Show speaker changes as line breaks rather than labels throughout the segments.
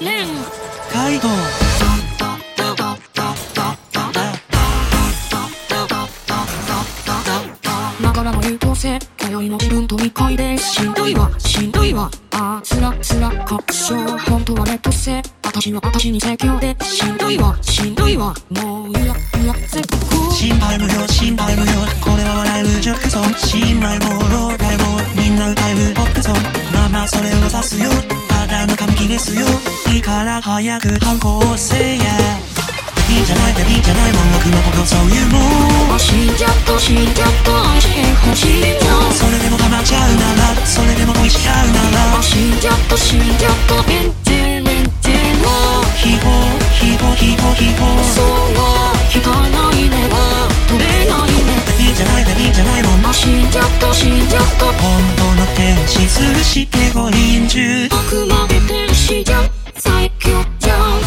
レン
カイト
ながらの優等生今宵の自分と2回でしんどいわしんどいわつらつら確証本当は劣等生私は私に説教でしんどいわしんどいわもういや絶好
心配無用心配無用これは笑えるジョックソン信頼も老害もみんな歌えるポップソンまあまあそれを指すよただの紙切ですよいいから早く反抗せやいいんじゃないベビーじゃないもん僕のことそういうもん
死んじゃった死んじゃった愛してほしいな
それでも構っちゃうならそれでも恋しちゃうなら
死んじゃった死んじゃったエンジェルエンジェル
ヒホヒホヒホヒホ
そうは引かないねは飛べないね
ベビーじゃないベビーじゃないもん
死んじゃった死んじゃった
本当の天使するしてご臨終
あくまで天使じゃん最強じゃん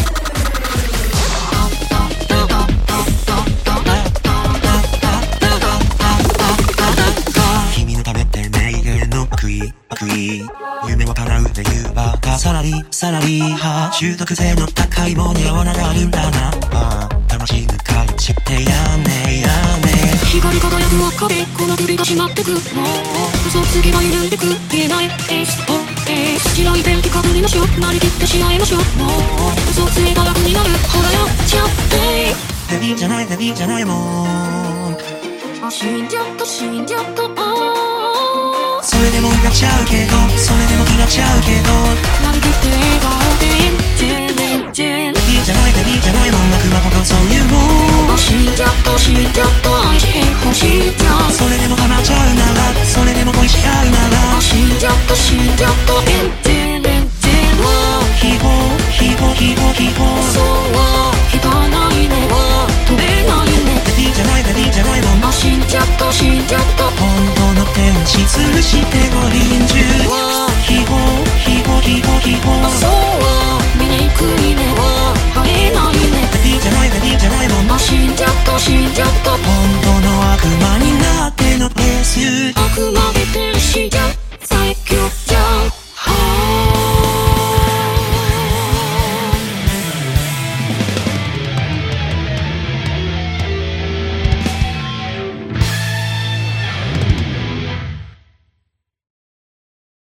君のためって名言の悪意夢を叶うっていうバカサラリー派中毒性の高いものをながるんだな魂抜かれちってやめやめ
光り輝く赤でこの首が締まってくもう嘘つきが緩んでく言えない SOS 白い便器かぶりましょうなりきってしまいましょうもう嘘つきが楽になるほらやっちゃって
ベビーじゃないベビーじゃないもん
死んじゃった死んじゃった
それでもやっちゃうけどそれでも気がちゃうけど
なりきって笑顔でエンジェルエンジェル
ベビーじゃないベビーじゃないもん悪魔ほどそういうもん
死んじゃった死んじゃった愛してほしいじゃん
それでも構っちゃうならそれでも恋しちゃうなら
死んじゃった死んじゃったエンジェルエンジェル
ヒホヒホヒホヒホ
そうは引かないねは飛べないね
ベビーじゃないベビーじゃないもん
死んじゃった死んじゃった
本当の天使吊るしてご臨終ヒホヒホヒホヒホ
そうは醜いねは生えないね
ベビーじゃないベビーじゃないもん
死